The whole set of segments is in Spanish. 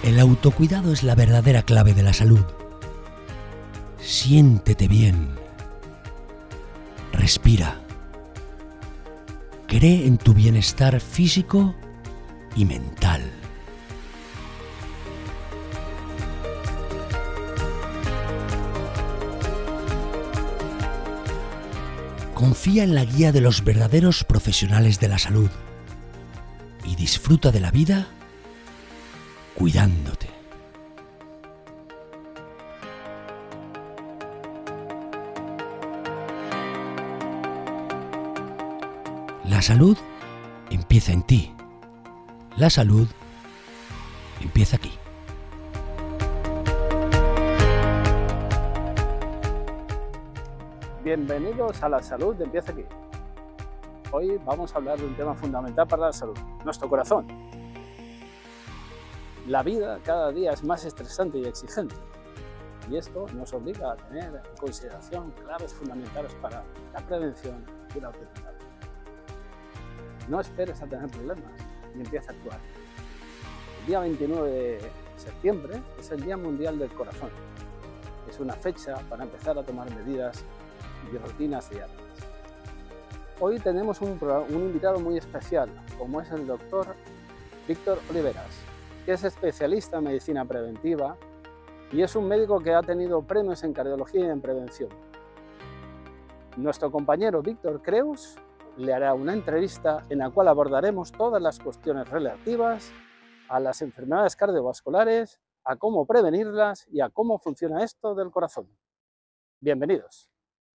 El autocuidado es la verdadera clave de la salud. Siéntete bien. Respira. Cree en tu bienestar físico y mental. Confía en la guía de los verdaderos profesionales de la salud y disfruta de la vida cuidándote. La salud empieza en ti. La salud empieza aquí. Bienvenidos a La Salud Empieza Aquí. Hoy vamos a hablar de un tema fundamental para la salud, nuestro corazón. La vida cada día es más estresante y exigente, y esto nos obliga a tener en consideración claves fundamentales para la prevención y el autocuidado. No esperes a tener problemas y empieza a actuar. El día 29 de septiembre es el Día Mundial del Corazón. Es una fecha para empezar a tomar medidas y rutinas diarias. Hoy tenemos un invitado muy especial, como es el doctor Víctor Oliveras, que es especialista en medicina preventiva y es un médico que ha tenido premios en cardiología y en prevención. Nuestro compañero Víctor Creus le hará una entrevista en la cual abordaremos todas las cuestiones relativas a las enfermedades cardiovasculares, a cómo prevenirlas y a cómo funciona esto del corazón. Bienvenidos.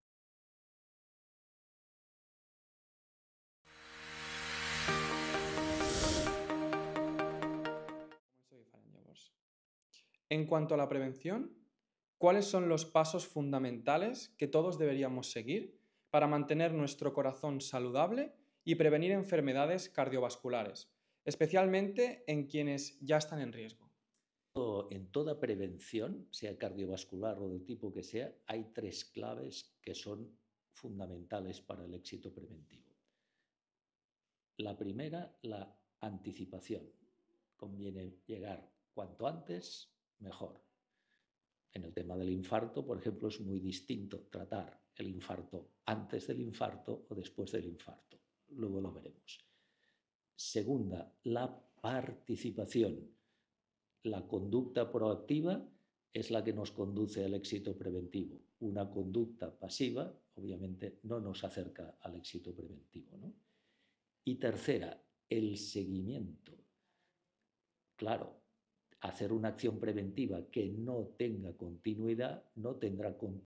En cuanto a la prevención, ¿cuáles son los pasos fundamentales que todos deberíamos seguir para mantener nuestro corazón saludable y prevenir enfermedades cardiovasculares, especialmente en quienes ya están en riesgo? En toda prevención, sea cardiovascular o del tipo que sea, hay tres claves que son fundamentales para el éxito preventivo. La primera, la anticipación. Conviene llegar cuanto antes, mejor. En el tema del infarto, por ejemplo, es muy distinto tratar el infarto antes del infarto o después del infarto. Luego lo veremos. Segunda, la participación. La conducta proactiva es la que nos conduce al éxito preventivo. Una conducta pasiva, obviamente, no nos acerca al éxito preventivo, ¿no? Y tercera, el seguimiento. Claro, hacer una acción preventiva que no tenga continuidad no tendrá continuidad